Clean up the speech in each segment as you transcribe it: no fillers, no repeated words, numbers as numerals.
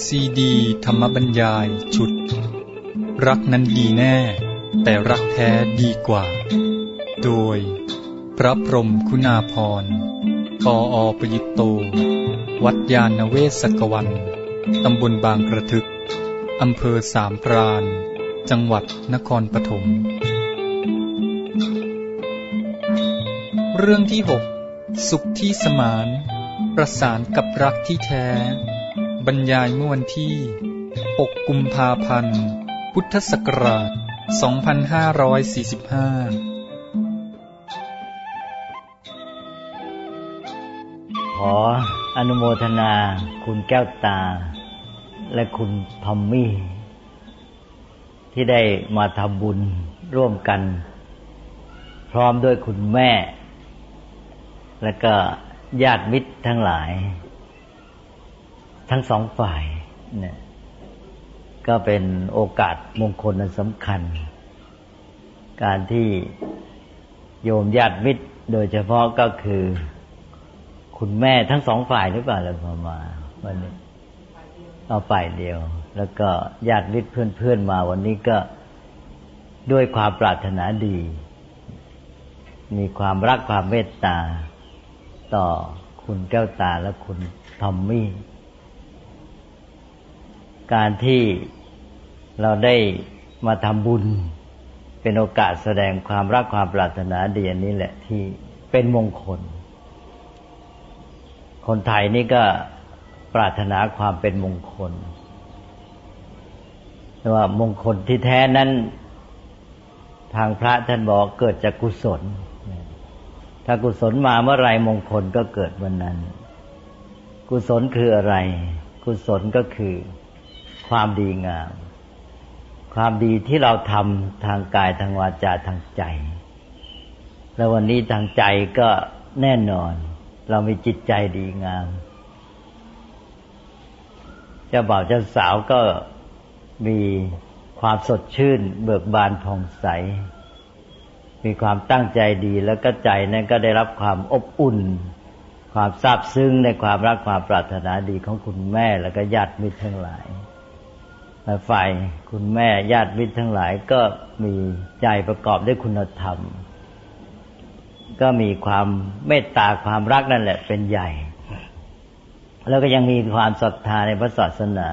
ซีดีธรรมบรรยายชุดรักนั้นดีแน่แต่รักแท้ดีกว่าโดยพระพรหมคุณาภรณ์ปอ.ประยุตโตวัดยาณเวศกวันตำบลบางกระทึกอำเภอสามพรานจังหวัดนครปฐมเรื่องที่6สุขที่สมานประสานกับรักที่แท้บรรยายเมื่อวันที่6กุมภาพันธ์พุทธศักราช2545 ขออนุโมทนาคุณแก้วตาและคุณทอมมี่ที่ได้มาทำบุญร่วมกันพร้อมด้วยคุณแม่และก็ญาติมิตรทั้งหลายทั้งสองฝ่ายเนี่ยก็เป็นโอกาสมงคลอันสำคัญการที่โยมญาติมิตรโดยเฉพาะก็คือคุณแม่ทั้งสองฝ่ายหรือเปล่าเราพอมาวันนี้เอาฝ่ายเดียวแล้วก็ญาติมิตรเพื่อนๆมาวันนี้ก็ด้วยความปรารถนาดีมีความรักความเมตตาต่อคุณแก้วตาและคุณทอมมี่การที่เราได้มาทำบุญเป็นโอกาสแสดงความรักความปรารถนาดีอันนี้แหละที่เป็นมงคลคนไทยนี่ก็ปรารถนาความเป็นมงคลแต่ว่ามงคลที่แท้นั้นทางพระท่านบอกเกิดจากกุศลถ้ากุศลมาเมื่อไรมงคลก็เกิดวันนั้นกุศลคืออะไรกุศลก็คือความดีงามความดีที่เราทำทางกายทางวาจาทางใจแล้ววันนี้ทางใจก็แน่นอนเรามีจิตใจดีงามเจ้าบ่าวเจ้าสาวก็มีความสดชื่นเบิกบานผ่องใสมีความตั้งใจดีแล้วก็ใจนั้นก็ได้รับความอบอุ่นความซาบซึ้งในความรักความปรารถนาดีของคุณแม่แล้วก็ญาติมิตรทั้งหลายฝ่ายคุณแม่ญาติมิตรทั้งหลายก็มีใจประกอบด้วยคุณธรรมก็มีความเมตตาความรักนั่นแหละเป็นใหญ่แล้วก็ยังมีความศรัทธาในพระศาสนา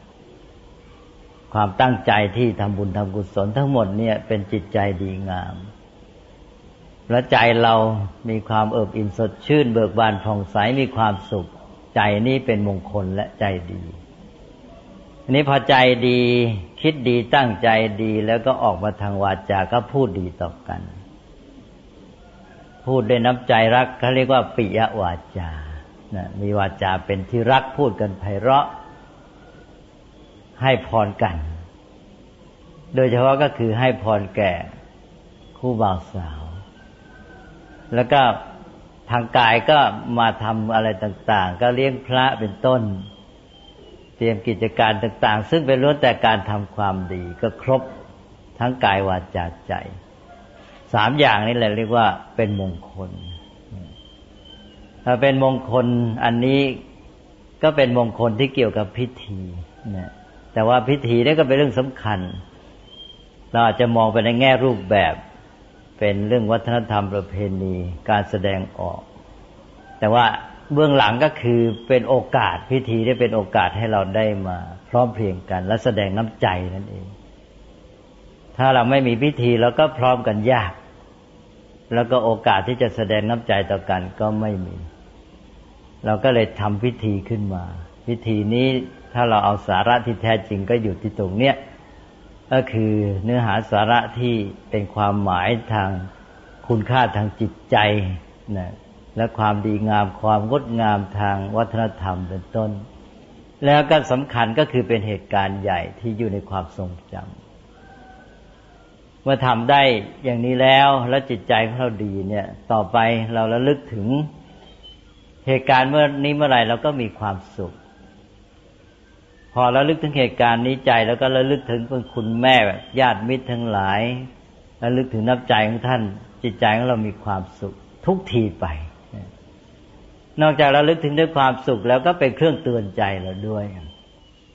ความตั้งใจที่ทำบุญทำกุศลทั้งหมดเนี่ยเป็นจิตใจดีงามและใจเรามีความเอิบอิ่มสดชื่นเบิกบานผ่องใสมีความสุขใจนี้เป็นมงคลและใจดีอันนี้พอใจดีคิดดีตั้งใจดีแล้วก็ออกมาทางวาจาก็พูดดีต่อกันพูดด้วยน้ำใจรักเขาเรียกว่าปิยวาจามีวาจาเป็นที่รักพูดกันไพเราะให้พรกันโดยเฉพาะก็คือให้พรแก่คู่บ่าวสาวแล้วก็ทางกายก็มาทำอะไรต่างๆก็เลี้ยงพระเป็นต้นเตรียมกิจการต่างๆซึ่งเป็นล้วนแต่การทำความดีก็ครบทั้งกายวาจาใจ3อย่างนี้แหละเรียกว่าเป็นมงคลถ้าเป็นมงคลอันนี้ก็เป็นมงคลที่เกี่ยวกับพิธีนะแต่ว่าพิธีนี่ก็เป็นเรื่องสำคัญเราอาจจะมองไปในแง่รูปแบบเป็นเรื่องวัฒนธรรมประเพณีการแสดงออกแต่ว่าเบื้องหลังก็คือเป็นโอกาสพิธีได้เป็นโอกาสให้เราได้มาพร้อมเพรียงกันและแสดงน้ำใจนั่นเองถ้าเราไม่มีพิธีเราก็พร้อมกันยากแล้วก็โอกาสที่จะแสดงน้ำใจต่อกันก็ไม่มีเราก็เลยทำพิธีขึ้นมาพิธีนี้ถ้าเราเอาสาระที่แท้จริงก็อยู่ที่ตรงเนี้ยก็คือเนื้อหาสาระที่เป็นความหมายทางคุณค่าทางจิตใจนะและความดีงามความงดงามทางวัฒนธรรมเป็นต้นแล้วก็สำคัญก็คือเป็นเหตุการณ์ใหญ่ที่อยู่ในความทรงจำเมื่อทำได้อย่างนี้แล้วจิตใจของเราดีเนี่ยต่อไปเราระลึกถึงเหตุการณ์เมื่อนี้เมื่อไหร่เราก็มีความสุขพอระลึกถึงเหตุการณ์นี้ใจแล้วก็ระลึกถึงคุณแม่ญาติมิตรทั้งหลายระลึกถึงน้ำใจของท่านจิตใจของเรามีความสุขทุกทีไปนอกจากระลึกถึงด้วยความสุขแล้วก็เป็นเครื่องเตือนใจเราด้วย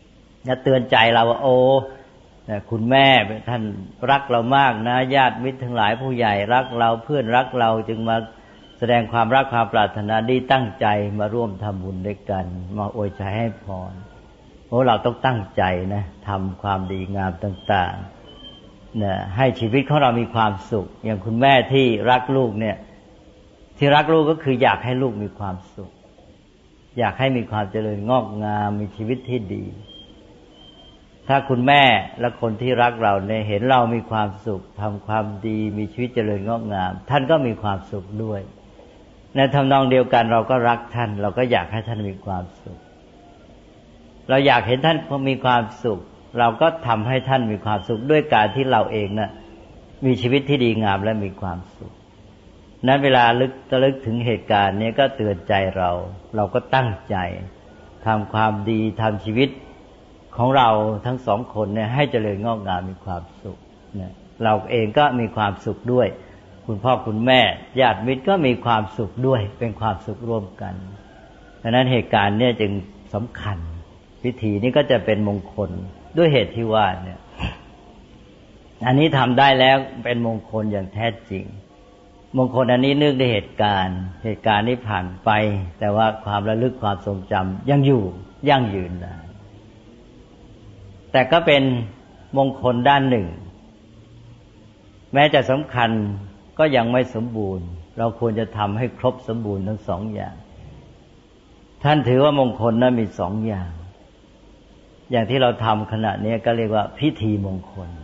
จะเตือนใจเราว่าโอ้คุณแม่ท่านรักเรามากนะญาติมิตรทั้งหลายผู้ใหญ่รักเราเพื่อนรักเราจึงมาแสดงความรักความปรารถนาดีตั้งใจมาร่วมทำบุญด้วยกันมาอวยชัยให้พรโอ้เราต้องตั้งใจนะทำความดีงามต่างๆนะให้ชีวิตของเรามีความสุขอย่างคุณแม่ที่รักลูกเนี่ยที่รักลูกก็คืออยากให้ลูกมีความสุขอยากให้มีความเจริญงอกงามมีชีวิตที่ดีถ้าคุณแม่และคนที่รักเราเนี่ยเห็นเรามีความสุขทำความดีมีชีวิตเจริญงอกงามท่านก็มีความสุขด้วยในทำนองเดียวกันเราก็รักท่านเราก็อยากให้ท่านมีความสุขเราอยากเห็นท่านมีความสุขเราก็ทำให้ท่านมีความสุขด้วยการที่เราเองน่ะมีชีวิตที่ดีงามและมีความสุขนั้นเวลาระลึกถึงเหตุการณ์นี้ก็เตือนใจเราก็ตั้งใจทำความดีทำชีวิตของเราทั้งสองคนเนี่ยให้เจริญงอกงามมีความสุขเนี่ยเราเองก็มีความสุขด้วยคุณพ่อคุณแม่ญาติมิตรก็มีความสุขด้วยเป็นความสุขร่วมกันดังนั้นเหตุการณ์เนี่ยจึงสำคัญพิธีนี้ก็จะเป็นมงคลด้วยเหตุที่ว่าเนี่ยอันนี้ทำได้แล้วเป็นมงคลอย่างแท้จริงมงคลอันนี้เนื่องด้วยเหตุการณ์นี้ผ่านไปแต่ว่าความระลึกความทรงจำยังอยู่ยั่งยืนนะแต่ก็เป็นมงคลด้านหนึ่งแม้จะสำคัญก็ยังไม่สมบูรณ์เราควรจะทำให้ครบสมบูรณ์ทั้งสองอย่างท่านถือว่ามงคลนั้นมีสองอย่างที่เราทำขณะนี้ก็เรียกว่าพิธีมงคล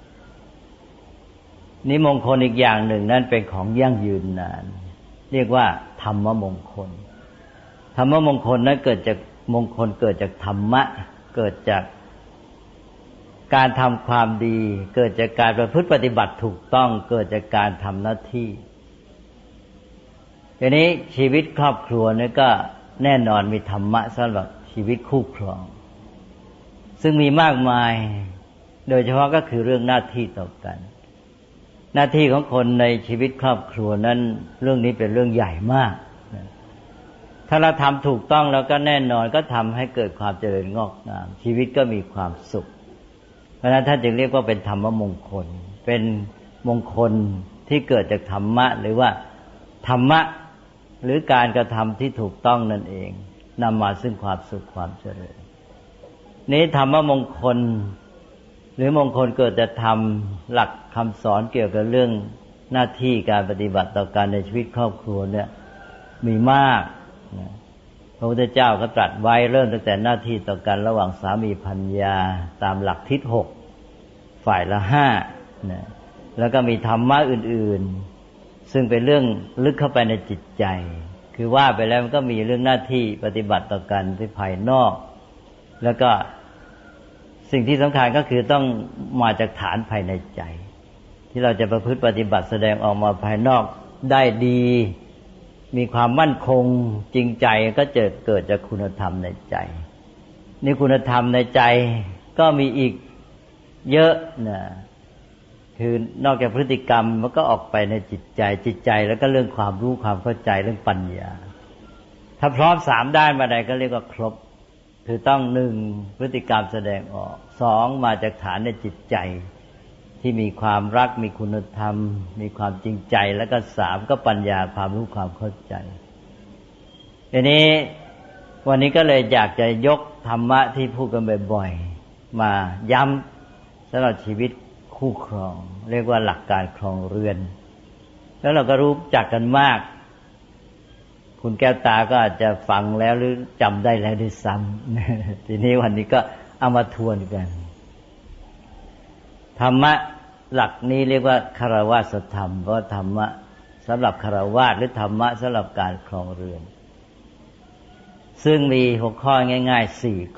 นี่มงคลอีกอย่างหนึ่งนั่นเป็นของยั่งยืนนานเรียกว่าธรรมมงคลธรรมมงคลนั้นเกิดจากมงคลเกิดจากธรรมะเกิดจากการทำความดีเกิดจากการประพฤติปฏิบัติถูกต้องเกิดจากการทำหน้าที่ทีนี้ชีวิตครอบครัวนี่ก็แน่นอนมีธรรมะสำหรับชีวิตคู่ครองซึ่งมีมากมายโดยเฉพาะก็คือเรื่องหน้าที่ต่อกันหน้าที่ของคนในชีวิตครอบครัวนั้นเรื่องนี้เป็นเรื่องใหญ่มากถ้าเราทำถูกต้องแล้วก็แน่นอนก็ทำให้เกิดความเจริญงอกงามชีวิตก็มีความสุขเพราะฉะนั้นท่านจึงเรียกว่าเป็นธรรมมงคลเป็นมงคลที่เกิดจากธรรมะหรือว่าธรรมะหรือการกระทำที่ถูกต้องนั่นเองนำมาซึ่งความสุขความเจริญนี้ธรรมมงคลหรือมงคลเกิดจากธรรมหลักคำสอนเกี่ยวกับเรื่องหน้าที่การปฏิบัติต่อการในชีวิตครอบครัวเนี่ยมีมากพระพุทธเจ้าก็ตรัสไว้เริ่มตั้งแต่หน้าที่ต่อกันระหว่างสามีภรรยาตามหลักทิศ6ฝ่ายละ5นะแล้วก็มีธรรมะอื่นๆซึ่งเป็นเรื่องลึกเข้าไปในจิตใจคือว่าไปแล้วมันก็มีเรื่องหน้าที่ปฏิบัติต่อกันที่ภายนอกแล้วก็สิ่งที่สำคัญก็คือต้องมาจากฐานภายในใจที่เราจะประพฤติปฏิบัติแสดงออกมาภายนอกได้ดีมีความมั่นคงจริงใจก็จะเกิดจากคุณธรรมในใจนี่คุณธรรมในใจก็มีอีกเยอะนะคือนอกจากพฤติกรรมมันก็ออกไปในจิตใจแล้วก็เรื่องความรู้ความเข้าใจเรื่องปัญญาถ้าพร้อม3ด้านมาใดก็เรียกว่าครบคือต้อง1พฤติกรรมแสดงออก2มาจากฐานในจิตใจที่มีความรักมีคุณธรรมมีความจริงใจแล้วก็3ก็ปัญญาความรู้ความเข้าใจทีนี้วันนี้ก็เลยอยากจะยกธรรมะที่พูดกันบ่อยๆมาย้ำสำหรับชีวิตคู่ครองเรียกว่าหลักการครองเรือนแล้วเราก็รู้จักกันมากคุณแก้วตาก็อาจจะฟังแล้วหรือจำได้แล้วด้วยซ้ำทีนี้วันนี้ก็เอามาทวนกันธรรมะหลักนี้เรียกว่าคฤหัสถธรรมเพราะธรรมะสำหรับคฤหัสถ์หรือธรรมะสำหรับการครองเรือนซึ่งมี6ข้อง่ายๆ4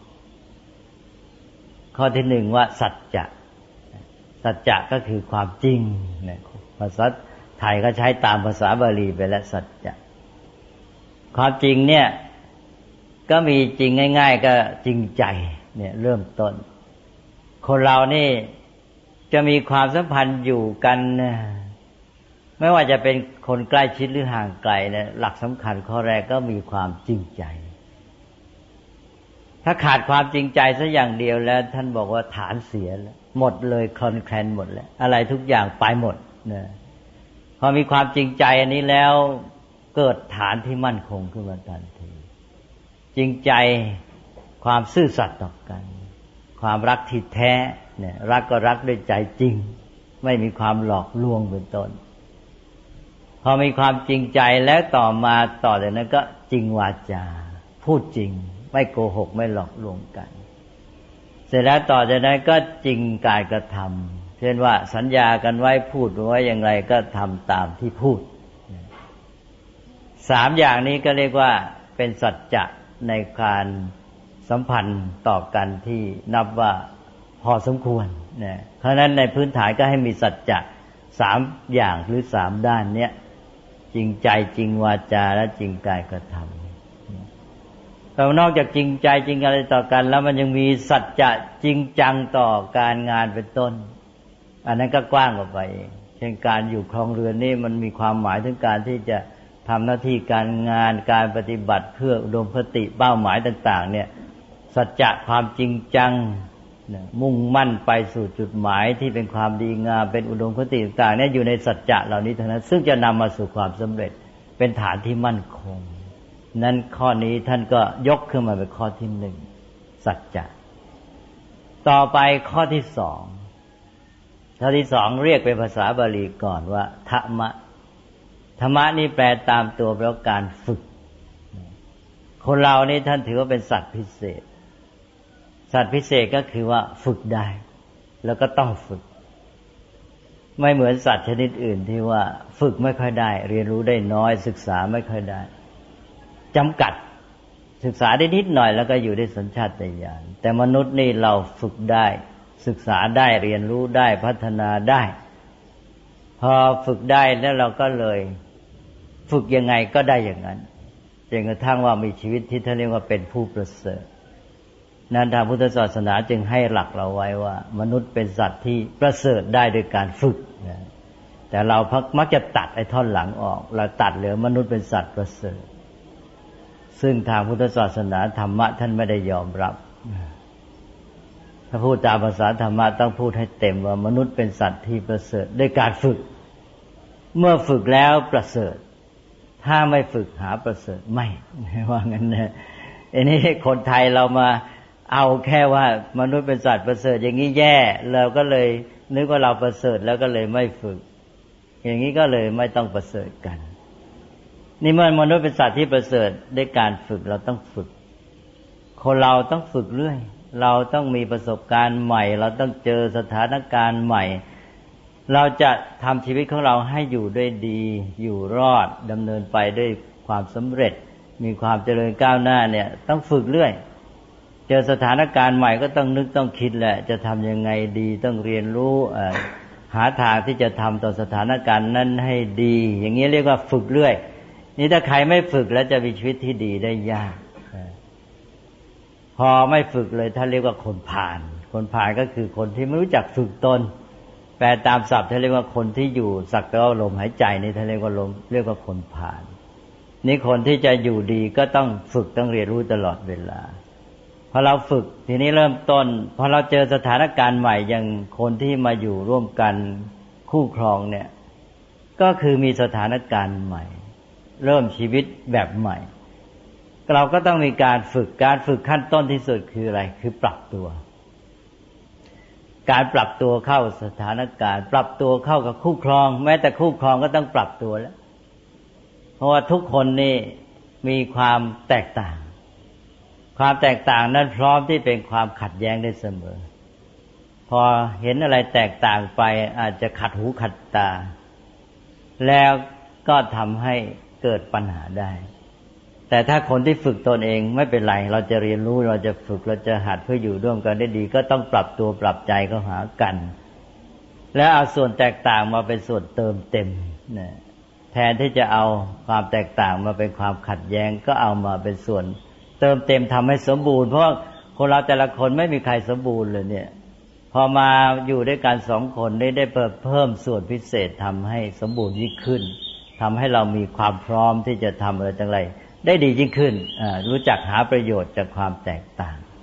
ข้อที่1ว่าสัจจะก็คือความจริงภาษาไทยก็ใช้ตามภาษาบาลีไปแล้วสัจจะความจริงเนี่ยก็มีจริงง่ายๆก็จริงใจเนี่ยเริ่มต้นคนเรานี่จะมีความสัมพันธ์อยู่กันไม่ว่าจะเป็นคนใกล้ชิดหรือห่างไกลเนี่ยหลักสำคัญข้อแรกก็มีความจริงใจถ้าขาดความจริงใจสักอย่างเดียวแล้วท่านบอกว่าฐานเสียแล้วหมดเลยคลอนแคลนหมดแล้วอะไรทุกอย่างไปหมดนะพอมีความจริงใจอันนี้แล้วเกิดฐานที่มั่นคงขึ้นมาทันทีจริงใจความซื่อสัตย์ต่อกันความรักที่แท้เนี่ยรักก็รักด้วยใจจริงไม่มีความหลอกลวงเป็นต้นพอมีความจริงใจแล้วต่อจากนั้นก็จริงวาจาพูดจริงไม่โกหกไม่หลอกลวงกันเสร็จแล้วต่อจากนั้นก็จริงกายกระทำเช่นว่าสัญญากันไว้พูดไว้อย่างไรก็ทำตามที่พูด3อย่างนี้ก็เรียกว่าเป็นสัจจะในการสัมพันธ์ต่อกันที่นับว่าพอสมควรนะเพราะฉะนั้นในพื้นฐานก็ให้มีสัจจะ3อย่างหรือ3ด้านเนี้ยจริงใจจริงวาจาและจริงกายกระทำแต่นอกจากจริงใจจริงอะไรต่อกันแล้วมันยังมีสัจจะจริงจังต่อการงานเป็นต้นอันนั้นก็กว้างออกไปเช่นการอยู่ครองเรือนนี่มันมีความหมายถึงการที่จะทำหน้าที่การงานการปฏิบัติเพื่ออุดมคติเป้าหมายต่างๆเนี่ยสัจจะความจริงจังมุ่งมั่นไปสู่จุดหมายที่เป็นความดีงามเป็นอุดมคติต่างๆเนี่ยอยู่ในสัจจะเหล่านี้ทั้งนั้นซึ่งจะนำมาสู่ความสำเร็จเป็นฐานที่มั่นคงนั้นข้อนี้ท่านก็ยกขึ้นมาเป็นข้อที่1สัจจะต่อไปข้อที่2เรียกเป็นภาษาบาลีก่อนว่าธรรมะธรรมะนี่แปลตามตัวแปลว่าการฝึกคนเรานี่ท่านถือว่าเป็นสัตว์พิเศษสัตว์พิเศษก็คือว่าฝึกได้แล้วก็ต้องฝึกไม่เหมือนสัตว์ชนิดอื่นที่ว่าฝึกไม่ค่อยได้เรียนรู้ได้น้อยศึกษาไม่ค่อยได้จำกัดศึกษาได้นิดหน่อยแล้วก็อยู่ได้สัญชาตญาณแต่มนุษย์นี่เราฝึกได้ศึกษาได้เรียนรู้ได้พัฒนาได้พอฝึกได้แล้วเราก็เลยฝึกยังไงก็ได้อย่างนั้นจนกระทั่งว่ามีชีวิตที่ท่านเรียกว่าเป็นผู้ประเสริฐนั้นทางพุทธศาสนาจึงให้หลักเราไว้ว่ามนุษย์เป็นสัตว์ที่ประเสริฐได้โดยการฝึกแต่เรามักจะตัดไอ้ท่อนหลังออกเราตัดเหลือมนุษย์เป็นสัตว์ประเสริฐซึ่งทางพุทธศาสนาธรรมะท่านไม่ได้ยอมรับถ้าพูดตามภาษาธรรมะต้องพูดให้เต็มว่ามนุษย์เป็นสัตว์ที่ประเสริฐด้วยการฝึกเมื่อฝึกแล้วประเสริฐถ้าไม่ฝึกหาประเสริฐไม่ว่างั้นนะอันนี้คนไทยเรามาเอาแค่ว่ามนุษย์เป็นสัตว์ประเสริฐอย่างนี้แย่เราก็เลยนึกว่าเราประเสริฐแล้วก็เลยไม่ฝึกอย่างนี้ก็เลยไม่ต้องประเสริฐกันนี่เมื่อมนุษย์เป็นสัตว์ที่ประเสริฐด้วยการฝึกเราต้องฝึกคนเราต้องฝึกเรื่อยเราต้องมีประสบการณ์ใหม่เราต้องเจอสถานการณ์ใหม่เราจะทำชีวิตของเราให้อยู่ด้วยดีอยู่รอดดำเนินไปด้วยความสำเร็จมีความเจริญก้าวหน้าเนี่ยต้องฝึกเรื่อยเจอสถานการณ์ใหม่ก็ต้องนึกต้องคิดแหละจะทำยังไงดีต้องเรียนรู้หาทางที่จะทำต่อสถานการณ์นั้นให้ดีอย่างนี้เรียกว่าฝึกเรื่อยนี่ถ้าใครไม่ฝึกแล้วจะมีชีวิตที่ดีได้ยากพอไม่ฝึกเลยท่านเรียกว่าคนผ่านก็คือคนที่ไม่รู้จักฝึกตนแปลตามศัพท์ท่านเรียกว่าคนที่อยู่สักแต่ว่าลมหายใจนี่ท่านเรียกว่าคนผ่านนี่คนที่จะอยู่ดีก็ต้องฝึกต้องเรียนรู้ตลอดเวลาพอเราฝึกทีนี้เริ่มต้นพอเราเจอสถานการณ์ใหม่อย่างคนที่มาอยู่ร่วมกันคู่ครองเนี่ยก็คือมีสถานการณ์ใหม่เริ่มชีวิตแบบใหม่เราก็ต้องมีการฝึกขั้นต้นที่สุดคืออะไรคือปรับตัวการปรับตัวเข้าสถานการณ์ปรับตัวเข้ากับคู่ครองแม้แต่คู่ครองก็ต้องปรับตัวแล้วเพราะว่าทุกคนนี่มีความแตกต่างนั้นพร้อมที่เป็นความขัดแย้งได้เสมอพอเห็นอะไรแตกต่างไปอาจจะขัดหูขัดตาแล้วก็ทำให้เกิดปัญหาได้แต่ถ้าคนที่ฝึกตนเองไม่เป็นไรเราจะเรียนรู้เราจะฝึกเราจะหัดเพื่ออยู่ร่วมกันได้ดีก็ต้องปรับตัวปรับใจเข้าหากันแล้วเอาส่วนแตกต่างมาเป็นส่วนเติมเต็มนะแทนที่จะเอาความแตกต่างมาเป็นความขัดแย้งก็เอามาเป็นส่วนเติมเต็มทำให้สมบูรณ์เพราะคนเราแต่ละคนไม่มีใครสมบูรณ์เลยเนี่ยพอมาอยู่ด้วยกัน2 คนได้เพิ่มส่วนพิเศษทำให้สมบูรณ์ยิ่งขึ้นทำให้เรามีความพร้อมที่จะทำอะไรต่างๆได้ดียิ่งขึ้นรู้จักหาประโยชน์จากความแตกต่าง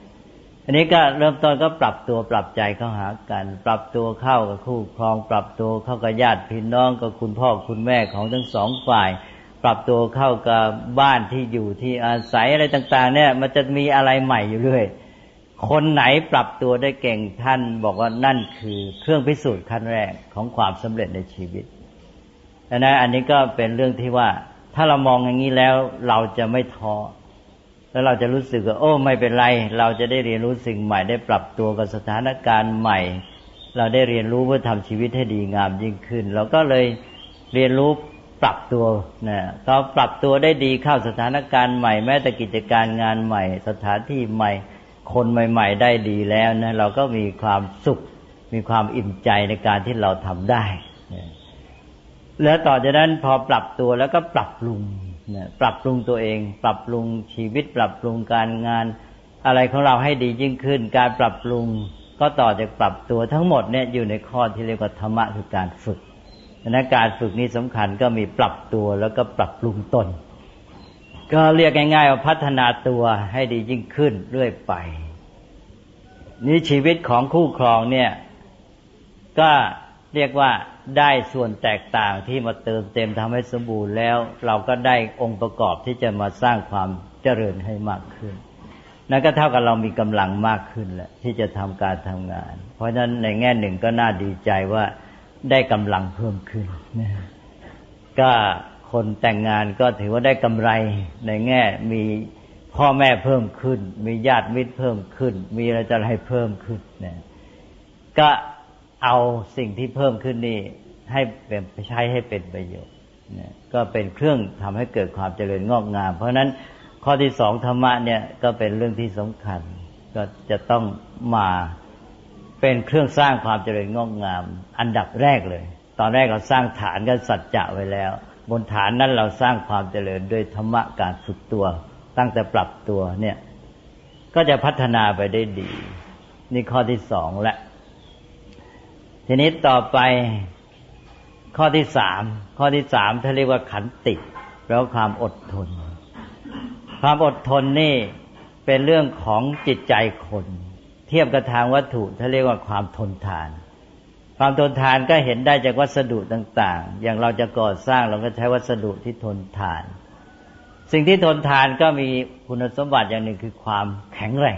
อันนี้ก็เริ่มต้นก็ปรับตัวปรับใจเข้าหากันปรับตัวเข้ากับคู่ครองปรับตัวเข้ากับญาติพี่น้องกับคุณพ่อคุณแม่ของทั้งสองฝ่ายปรับตัวเข้ากับบ้านที่อยู่ที่อาศัยอะไรต่างๆเนี่ยมันจะมีอะไรใหม่อยู่เรื่อยคนไหนปรับตัวได้เก่งท่านบอกว่านั่นคือเครื่องพิสูจน์ขั้นแรกของความสำเร็จในชีวิตอันนี้ก็เป็นเรื่องที่ว่าถ้าเรามองอย่างนี้แล้วเราจะไม่ท้อแล้วเราจะรู้สึกว่าโอ้ไม่เป็นไรเราจะได้เรียนรู้สิ่งใหม่ได้ปรับตัวกับสถานการณ์ใหม่เราได้เรียนรู้เพื่อทำชีวิตให้ดีงามยิ่งขึ้นเราก็เลยเรียนรู้ปรับตัวนะก็ปรับตัวได้ดีเข้าสถานการณ์ใหม่แม้แต่กิจการงานใหม่สถานที่ใหม่คนใหม่ๆได้ดีแล้วนะเราก็มีความสุขมีความอิ่มใจในการที่เราทำได้นะแล้วต่อจากนั้นพอปรับตัวแล้วก็ปรับปรุงนะปรับปรุงตัวเองปรับปรุงชีวิตปรับปรุงการงานอะไรของเราให้ดียิ่งขึ้นการปรับปรุงก็ต่อจากปรับตัวทั้งหมดเนี่ยอยู่ในข้อที่เรียกว่าธรรมะคือการฝึกดังการฝึกนี้สำคัญก็มีปรับตัวแล้วก็ปรับปรุงตนก็เรียกง่ายๆว่าพัฒนาตัวให้ดียิ่งขึ้นเรื่อยไปนี่ชีวิตของคู่ครองเนี่ยก็เรียกว่าได้ส่วนแตกต่างที่มาเติมเต็มทำให้สมบูรณ์แล้วเราก็ได้องค์ประกอบที่จะมาสร้างความเจริญให้มากขึ้นนั่นก็เท่ากับเรามีกำลังมากขึ้นแหละที่จะทำการทำงานเพราะฉะนั้นในแง่หนึ่งก็น่าดีใจว่าได้กำลังเพิ่มขึ้นก็คนแต่งงานก็ถือว่าได้กำไรในแง่มีพ่อแม่เพิ่มขึ้นมีญาติมิตรเพิ่มขึ้นมีอะไรต่ออะไรเพิ่มขึ้นนะก็เอาสิ่งที่เพิ่มขึ้นนี่ให้เป็นใช้ให้เป็นประโยชน์นะก็เป็นเครื่องทำให้เกิดความเจริญงอกงามเพราะฉะนั้นข้อที่สองธรรมะเนี่ยก็เป็นเรื่องที่สำคัญก็จะต้องมาเป็นเครื่องสร้างความเจริญงอกงามอันดับแรกเลยตอนแรกเราสร้างฐานกันสัจจะไว้แล้วบนฐานนั้นเราสร้างความเจริญด้วยธรรมะการฝึกตัวตั้งแต่ปรับตัวเนี่ยก็จะพัฒนาไปได้ดีนี่ข้อที่สองและทีนี้ต่อไปข้อที่สามถ้าเรียกว่าขันติแปลว่าความอดทนความอดทนนี่เป็นเรื่องของจิตใจคนเทียบกับทางวัตถุถ้าเรียกว่าความทนทานความทนทานก็เห็นได้จากวัสดุต่างๆอย่างเราจะก่อสร้างเราก็ใช้วัสดุที่ทนทานสิ่งที่ทนทานก็มีคุณสมบัติอย่างหนึ่งคือความแข็งแรง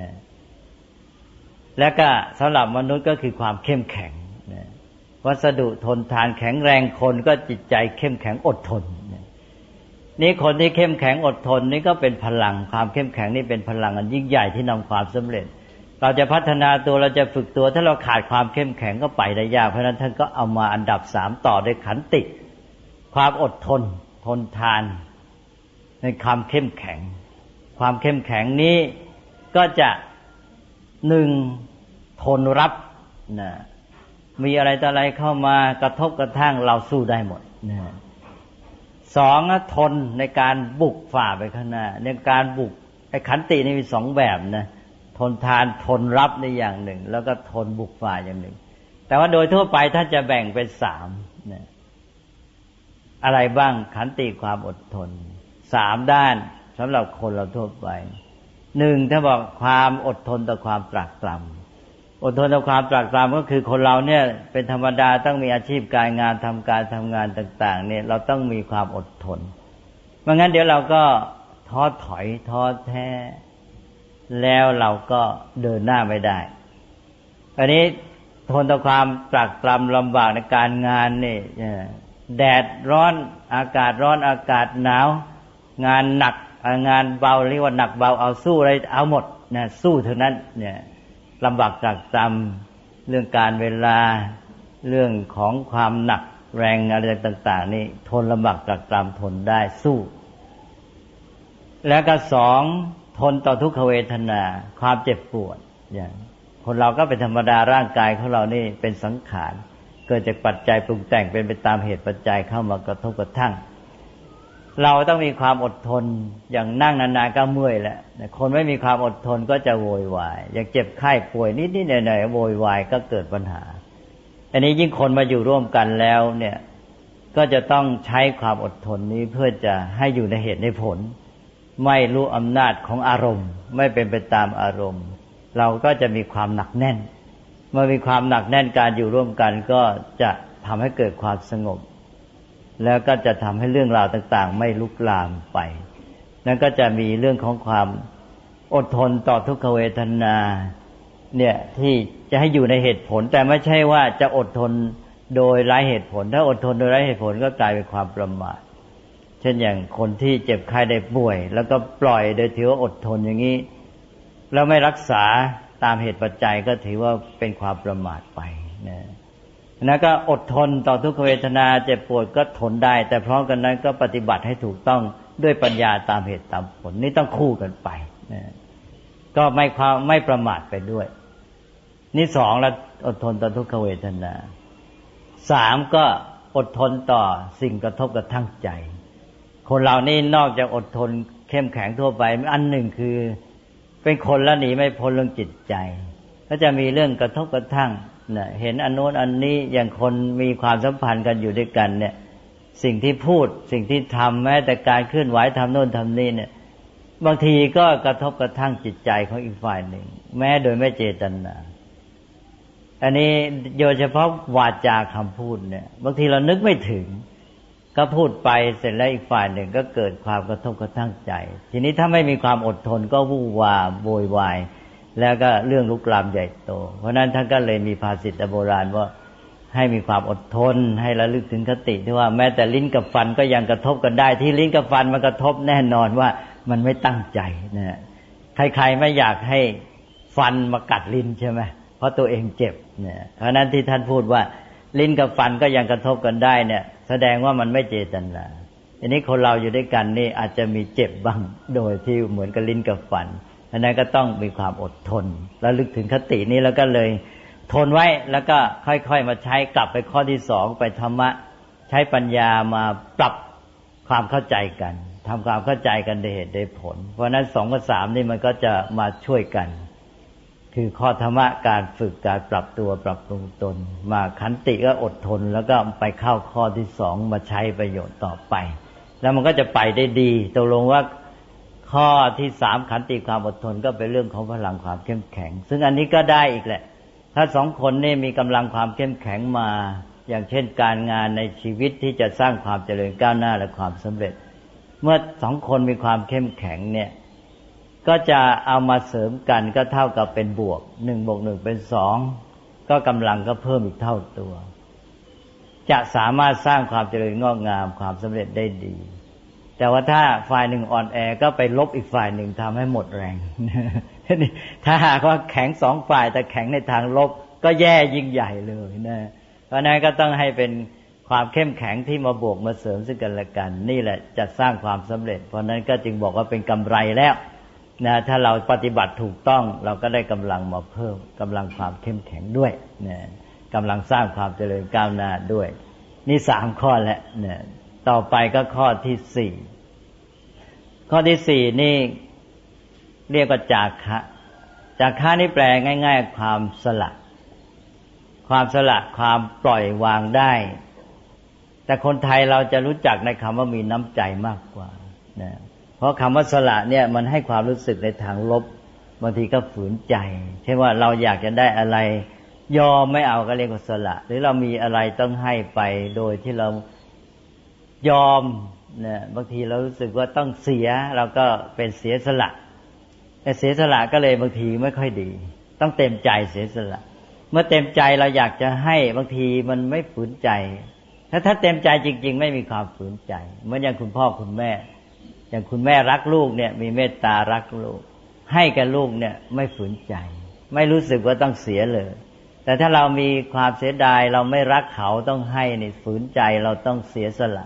และก็สำหรับมนุษย์ก็คือความเข้มแข็งวัสดุทนทานแข็งแรงคนก็จิตใจเข้มแข็งอดทนนี่คนที่เข้มแข็งอดทนนี่ก็เป็นพลังความเข้มแข็งนี่เป็นพลังอันยิ่งใหญ่ที่นำความสำเร็จเราจะพัฒนาตัวเราจะฝึกตัวถ้าเราขาดความเข้มแข็งก็ไปได้ยากเพราะฉะนั้นท่านก็เอามาอันดับสามต่อด้วยขันติความอดทนทนทานในความเข้มแข็งความเข้มแข็งนี้ก็จะหนึ่งทนรับนะมีอะไรต่ออะไรเข้ามากระทบกระทั่งเราสู้ได้หมดนะสองทนในการบุกฝ่าไปข้างหน้าในการบุกไอ้ขันตินี่มีสองแบบนะทนทานทนรับในอย่างหนึ่งแล้วก็ทนบุกฝ่าอย่างหนึ่งแต่ว่าโดยทั่วไปถ้าจะแบ่งเป็นสามนะอะไรบ้างขันติความอดทนสามด้านสำหรับคนเราทั่วไปหนึ่งถ้าบอกความอดทนต่อความตรากตรำอดทนต่อความตรากตรำก็คือคนเราเนี่ยเป็นธรรมดาต้องมีอาชีพการงานทำการทำงานต่างๆเนี่ยเราต้องมีความอดทนไม่งั้นเดี๋ยวเราก็ท้อถอยท้อแท้แล้วเราก็เดินหน้าไม่ได้อันนี้ทนต่อความตรากตรำลำบากในการงานนี่แดดร้อนอากาศร้อนอากาศหนาวงานหนักงานเบาเรียกว่าหนักเบาเอาสู้อะไรเอาหมดนะสู้เท่านั้นเนี่ยลำบากตรากตรำเรื่องการเวลาเรื่องของความหนักแรงอะไรต่างๆนี่ทนลำบากตรากตรำทนได้สู้แล้วก็สองทนต่อทุกขเวทนาความเจ็บปวดอย่างคนเราก็เป็นธรรมดาร่างกายของเรานี่เป็นสังขารเกิดจากปัจจัยปรุงแต่งเป็นไปตามเหตุปัจจัยเข้ามากระทบกระทั่งเราต้องมีความอดทนอย่างนั่งนานๆก็เมื่อยแล้วคนไม่มีความอดทนก็จะโวยวายอย่างเจ็บไข้ป่วยนิดๆหน่อยๆโวยวายก็เกิดปัญหาอันนี้ยิ่งคนมาอยู่ร่วมกันแล้วเนี่ยก็จะต้องใช้ความอดทนนี้เพื่อจะให้อยู่ในเหตุในผลไม่รู้อำนาจของอารมณ์ไม่เป็นไปตามอารมณ์เราก็จะมีความหนักแน่นเมื่อมีความหนักแน่นการอยู่ร่วมกันก็จะทำให้เกิดความสงบแล้วก็จะทำให้เรื่องราวต่างๆไม่ลุกลามไปนั่นก็จะมีเรื่องของความอดทนต่อทุกขเวทนาเนี่ยที่จะให้อยู่ในเหตุผลแต่ไม่ใช่ว่าจะอดทนโดยไร้เหตุผลถ้าอดทนโดยไร้เหตุผลก็กลายเป็นความประมาทเช่นอย่างคนที่เจ็บไข้ได้ป่วยแล้วก็ปล่อยโดยถือว่าอดทนอย่างนี้แล้วไม่รักษาตามเหตุปัจจัยก็ถือว่าเป็นความประมาทไปนะแล้วก็อดทนต่อทุกขเวทนาเจ็บปวดก็ทนได้แต่พร้อมกันนั้นก็ปฏิบัติให้ถูกต้องด้วยปัญญาตามเหตุตามผลนี่ต้องคู่กันไปนะก็ไม่ประมาทไปด้วยนี่สองแล้วอดทนต่อทุกขเวทนาสามก็อดทนต่อสิ่งกระทบกระทั่งใจคนเรานี่นอกจากอดทนเข้มแข็งทั่วไปอันหนึ่งคือเป็นคนแล้วหนีไม่พ้นเรื่องจิตใจก็จะมีเรื่องกระทบกระทั่งเนี่ยเห็นอันโน้นอันนี้อย่างคนมีความสัมพันธ์กันอยู่ด้วยกันเนี่ยสิ่งที่พูดสิ่งที่ทำแม้แต่การเคลื่อนไหวทำโน้นทำนี่เนี่ยบางทีก็กระทบกระทั่งจิตใจของอีกฝ่ายหนึ่งแม้โดยไม่เจตนาอันนี้โดยเฉพาะวาจาคำพูดเนี่ยบางทีเรานึกไม่ถึงก็พูดไปเสร็จแล้วอีกฝ่ายหนึ่งก็เกิดความกระทบกระทั่งใจทีนี้ถ้าไม่มีความอดทนก็วู่วามโวยวายแล้วก็เรื่องลุกลามใหญ่โตเพราะนั้นท่านก็เลยมีภาษิตโบราณว่าให้มีความอดทนให้ระลึกถึงคติที่ว่าแม้แต่ลิ้นกับฟันก็ยังกระทบกันได้ที่ลิ้นกับฟันมันกระทบแน่นอนว่ามันไม่ตั้งใจนะใครๆไม่อยากให้ฟันมากัดลิ้นใช่ไหมเพราะตัวเองเจ็บเนี่ยเพราะนั้นที่ท่านพูดว่าลิ้นกับฟันก็ยังกระทบกันได้เนี่ยแสดงว่ามันไม่เจตนาอันนี้คนเราอยู่ด้วยกันนี่อาจจะมีเจ็บบ้างโดยที่เหมือนกับลิ้นกับฟันอันนั้นก็ต้องมีความอดทนแล้วลึกถึงคตินี้แล้วก็เลยทนไว้แล้วก็ค่อยๆมาใช้กลับไปข้อที่สองไปธรรมะใช้ปัญญามาปรับความเข้าใจกันทำความเข้าใจกันได้เหตุได้ผลเพราะนั้นสองกับสามนี่มันก็จะมาช่วยกันคือข้อธรรมะการฝึกการปรับตัวปรับปรุงตนมาขันติก็อดทนแล้วก็ไปเข้าข้อที่สองมาใช้ประโยชน์ต่อไปแล้วมันก็จะไปได้ดีตกลงว่าข้อที่สามขันติความอดทนก็เป็นเรื่องของพลังความเข้มแข็งซึ่งอันนี้ก็ได้อีกแหละถ้าสองคนนี่มีกำลังความเข้มแข็งมาอย่างเช่นการงานในชีวิตที่จะสร้างความเจริญก้าวหน้าและความสำเร็จเมื่อสองคนมีความเข้มแข็งเนี่ยก็จะเอามาเสริมกันก็เท่ากับเป็นบวก1 + 1เป็น2ก็กำลังก็เพิ่มอีกเท่าตัวจะสามารถสร้างความเจริญงอกงามความสำเร็จได้ดีแต่ว่าถ้าฝ่ายหนึ่งอ่อนแอก็ไปลบอีกฝ่ายหนึ่งทำให้หมดแรงถ้าหากว่าแข็ง2ฝ่ายแต่แข็งในทางลบก็แย่ยิ่งใหญ่เลยนะเพราะนั้นก็ต้องให้เป็นความเข้มแข็งที่มาบวกมาเสริมซึ่งกันและกันนี่แหละจะสร้างความสำเร็จเพราะนั้นก็จึงบอกว่าเป็นกำไรแล้วนะถ้าเราปฏิบัติถูกต้องเราก็ได้กำลังมาเพิ่มกำลังความเข้มแข็งด้วยนะกำลังสร้างความเจริญก้าวหน้าด้วยนี่3ข้อแล้วนะต่อไปก็ข้อที่4ข้อที่4นี่เรียกว่าจาคะจาคะนี่แปลง่ายๆความสละความปล่อยวางได้แต่คนไทยเราจะรู้จักในคำว่ามีน้ำใจมากกว่านะเพราะคำว่าสละเนี่ยมันให้ความรู้สึกในทางลบบางทีก็ฝืนใจเช่นว่าเราอยากจะได้อะไรยอมไม่เอาก็เรียกว่าสละหรือเรามีอะไรต้องให้ไปโดยที่เรายอมเนี่ยบางทีเรารู้สึกว่าต้องเสียเราก็เป็นเสียสละแต่เสียสละก็เลยบางทีไม่ค่อยดีต้องเต็มใจเสียสละเมื่อเต็มใจเราอยากจะให้บางทีมันไม่ฝืนใจถ้าเต็มใจจริงๆไม่มีความฝืนใจเหมือนอย่างคุณพ่อคุณแม่อย่างคุณแม่รักลูกเนี่ยมีเมตตารักลูกให้กับลูกเนี่ยไม่ฝืนใจไม่รู้สึกว่าต้องเสียเลยแต่ถ้าเรามีความเสียดายเราไม่รักเขาต้องให้นี่ฝืนใจเราต้องเสียสละ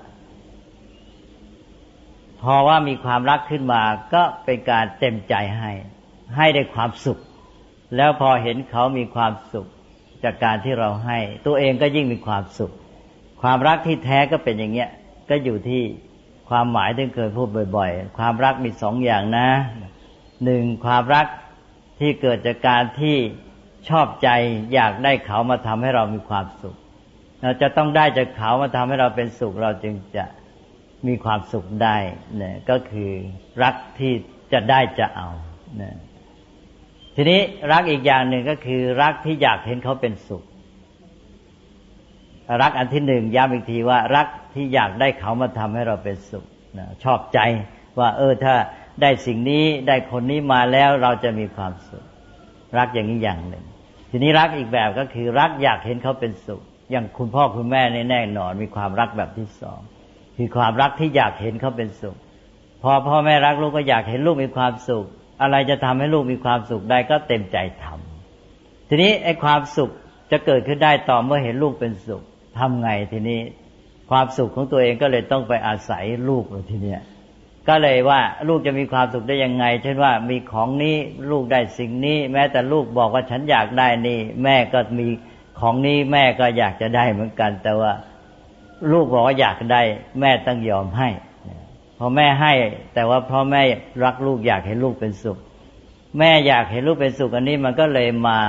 พอว่ามีความรักขึ้นมาก็เป็นการเต็มใจให้ได้ความสุขแล้วพอเห็นเขามีความสุขจากการที่เราให้ตัวเองก็ยิ่งมีความสุขความรักที่แท้ก็เป็นอย่างเงี้ยก็อยู่ที่ความหมายที่เคยพูดบ่อยๆความรักมี2อย่างนะ1ความรักที่เกิดจากการที่ชอบใจอยากได้เขามาทำให้เรามีความสุขเราจะต้องได้จากเขามาทำให้เราเป็นสุขเราจึงจะมีความสุขได้เนี่ยก็คือรักที่จะได้จะเอาเนี่ยทีนี้รักอีกอย่างหนึ่งก็คือรักที่อยากเห็นเขาเป็นสุขรักอันที่หนึ่งย้ำอีกทีว่ารักที่อยากได้เขามาทำให้เราเป็นสุขชอบใจว่าถ้าได้สิ่งนี้ได้คนนี้มาแล้วเราจะมีความสุขรักอย่างนี้อย่างหนึ่งทีนี้รักอีกแบบก็คือรักอยากเห็นเขาเป็นสุขอย่างคุณพ่อคุณแม่แน่นอนมีความรักแบบที่สองคือความรักที่อยากเห็นเขาเป็นสุขพอพ่อแม่รักลูกก็อยากเห็นลูกมีความสุขอะไรจะทำให้ลูกมีความสุขได้ก็เต็มใจทำทีนี้ไอ้ความสุขจะเกิดขึ้นได้ต่อเมื่อเห็นลูกเป็นสุขทำไงทีนี้ความสุขของตัวเองก็เลยต้องไปอาศัยลูกทีเนี้ยก็เลยว่าลูกจะมีความสุขได้ยังไงเช่นว่ามีของนี้ลูกได้สิ่งนี้แม้แต่ลูกบอกว่าฉันอยากได้นี่แม่ก็มีของนี้แม่ก็อยากจะได้เหมือนกันแต่ว่าลูกบอกว่าอยากได้แม่ต้องยอมให้พอแม่ให้แต่ว่าเพราะแม่รักลูกอยากเห็นลูกเป็นสุขแม่อยากเห็นลูกเป็นสุขอันนี้มันก็เลยมา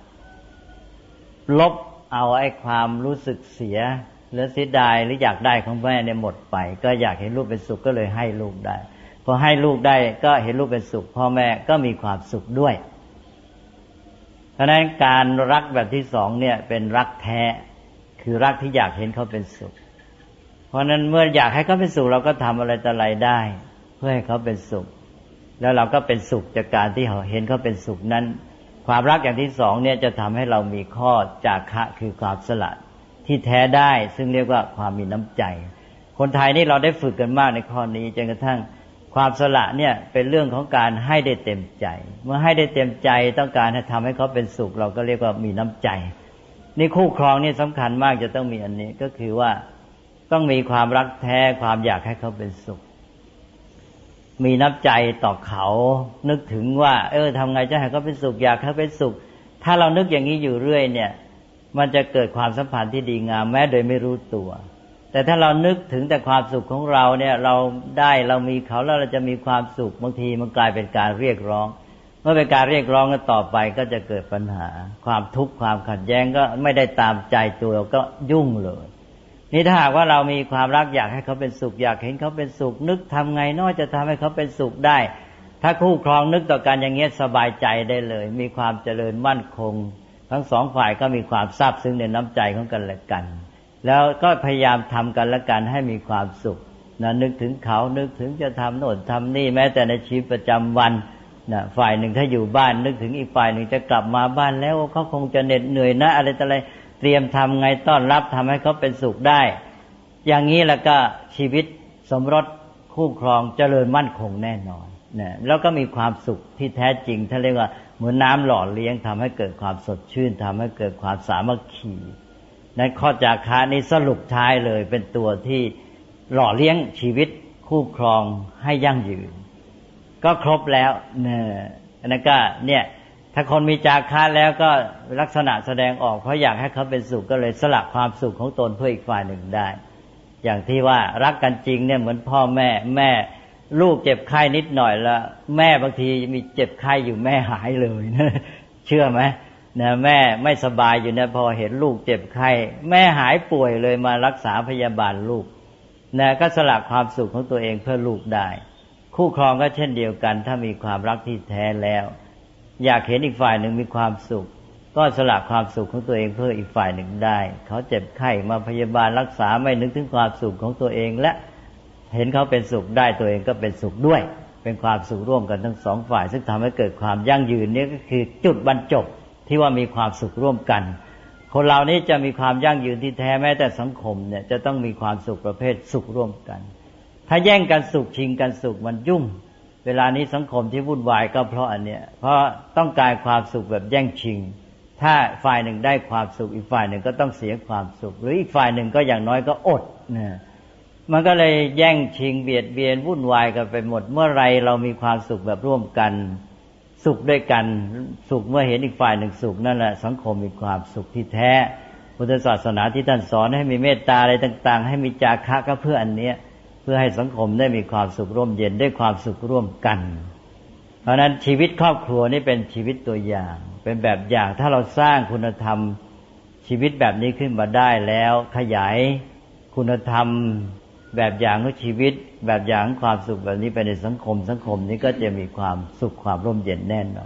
ลบเอาไอ้ความรู้สึกเสียหรือเสียดายหรืออยากได้ของแม่เนี่ยหมดไปก็อยากเห็นลูกเป็นสุขก็เลยให้ลูกได้พอให้ลูกได้ก็เห็นลูกเป็นสุขพ่อแม่ก็มีความสุขด้วยเพราะฉะนั้นการรักแบบที่สองเนี่ยเป็นรักแท้คือรักที่อยากเห็นเขาเป็นสุขเพราะนั้นเมื่ออยากให้เขาเป็นสุขเราก็ทำอะไรต่ออะไรได้เพื่อให้เขาเป็นสุขแล้วเราก็เป็นสุขจากการที่เห็นเขาเป็นสุขนั้นความรักอย่างที่สองเนี่ยจะทำให้เรามีข้อจาคะคือความสละที่แท้ได้ซึ่งเรียกว่าความมีน้ำใจคนไทยนี่เราได้ฝึกกันมากในข้อนี้จนกระทั่งความสละเนี่ยเป็นเรื่องของการให้ได้เต็มใจเมื่อให้ได้เต็มใจต้องการให้ทำให้เขาเป็นสุขเราก็เรียกว่ามีน้ำใจนี่คู่ครองนี่สำคัญมากจะต้องมีอันนี้ก็คือว่าต้องมีความรักแท้ความอยากให้เขาเป็นสุขมีน้ำใจต่อเขานึกถึงว่าทำไงจะให้เขาเป็นสุขอยากให้เขาเป็นสุขถ้าเรานึกอย่างนี้อยู่เรื่อยเนี่ยมันจะเกิดความสัมพันธ์ที่ดีงามแม้โดยไม่รู้ตัวแต่ถ้าเรานึกถึงแต่ความสุขของเราเนี่ยเราได้เรามีเขาแล้วเราจะมีความสุขบางทีมันกลายเป็นการเรียกร้องเมื่อเป็นการเรียกร้องกันต่อไปก็จะเกิดปัญหาความทุกข์ความขัดแย้งก็ไม่ได้ตามใจตัวก็ยุ่งเลยนี่ถ้าหากว่าเรามีความรักอยากให้เขาเป็นสุขอยากเห็นเขาเป็นสุขนึกทำไงน้อยจะทำให้เขาเป็นสุขได้ถ้าคู่ครองนึกต่อกันอย่างเงี้ยสบายใจได้เลยมีความเจริญมั่นคงทั้งสองฝ่ายก็มีความซาบซึ้งในน้ำใจของกันและกันแล้วก็พยายามทำกันและกันให้มีความสุขนะนึกถึงเขานึกถึงจะทำโน่นทำนี่แม้แต่ในชีวิตประจำวันนะฝ่ายหนึ่งถ้าอยู่บ้านนึกถึงอีกฝ่ายหนึ่งจะกลับมาบ้านแล้วเขาคงจะเหน็ดเหนื่อยนะอะไรต่ออะไรเตรียมทำไงต้อนรับทำให้เขาเป็นสุขได้อย่างนี้แล้วก็ชีวิตสมรสคู่ครองเจริญมั่นคงแน่นอนนะแล้วก็มีความสุขที่แท้จริงท่านเรียกว่าเหมือนน้ำหล่อเลี้ยงทำให้เกิดความสดชื่นทำให้เกิดความสามัคคีนั้นข้อจาคะนี้สรุปท้ายเลยเป็นตัวที่หล่อเลี้ยงชีวิตคู่ครองให้ยั่งยืนก็ครบแล้วเนี่ยอันนั้นก็เนี่ยถ้าคนมีจาคะแล้วก็ลักษณะแสดงออกเพราะอยากให้เขาเป็นสุขก็เลยสละความสุขของตนเพื่ออีกฝ่ายหนึ่งได้อย่างที่ว่ารักกันจริงเนี่ยเหมือนพ่อแม่ลูกเจ็บไข้นิดหน่อยแล้วแม่บางทีมีเจ็บไข้อยู่แม่หายเลยนะเชื่อไหมนะแม่ไม่สบายอยู่นะพอเห็นลูกเจ็บไข้แม่หายป่วยเลยมารักษาพยาบาลลูกนะก็สละความสุขของตัวเองเพื่อลูกได้คู่ครองก็เช่นเดียวกันถ้ามีความรักที่แท้แล้วอยากเห็นอีกฝ่ายหนึ่งมีความสุขก็สละความสุขของตัวเองเพื่ออีกฝ่ายหนึ่งได้เขาเจ็บไข้มาพยาบาลรักษาไม่นึกถึงความสุขของตัวเองและเห็นเขาเป็นสุขได้ตัวเองก็เป็นสุขด้วยเป็นความสุขร่วมกันทั้งสองฝ่ายซึ่งทำให้เกิดความยั่งยืนนี่ก็คือจุดบรรจบที่ว่ามีความสุขร่วมกันคนเรานี้จะมีความยั่งยืนที่แท้แม้แต่สังคมเนี่ยจะต้องมีความสุขประเภทสุขร่วมกันถ้าแย่งกันสุขชิงกันสุขมันยุ่งเวลานี้สังคมที่วุ่นวายก็เพราะอันเนี้ยเพราะต้องการความสุขแบบแย่งชิงถ้าฝ่ายหนึ่งได้ความสุขอีกฝ่ายหนึ่งก็ต้องเสียความสุขหรืออีกฝ่ายหนึ่งก็อย่างน้อยก็อดนะมันก็เลยแย่งชิงเบียดเบียนวุ่นวายกันไปหมดเมื่อไรเรามีความสุขแบบร่วมกันสุขด้วยกันสุขเมื่อเห็นอีกฝ่ายหนึ่งสุขนั่นแหละสังคมมีความสุขที่แท้พุทธศาสนาที่ท่านสอนให้มีเมตตาอะไรต่างๆให้มีจาคะก็เพื่ออันเนี้ยเพื่อให้สังคมได้มีความสุขร่มเย็นได้ความสุขร่วมกันเพราะนั้นชีวิตครอบครัวนี่เป็นชีวิตตัวอย่างเป็นแบบอย่างถ้าเราสร้างคุณธรรมชีวิตแบบนี้ขึ้นมาได้แล้วขยายคุณธรรมแบบอย่างของชีวิตแบบอย่างความสุขแบบนี้ไปในสังคมนี้ก็จะมีความสุขความร่มเย็นแน่นอน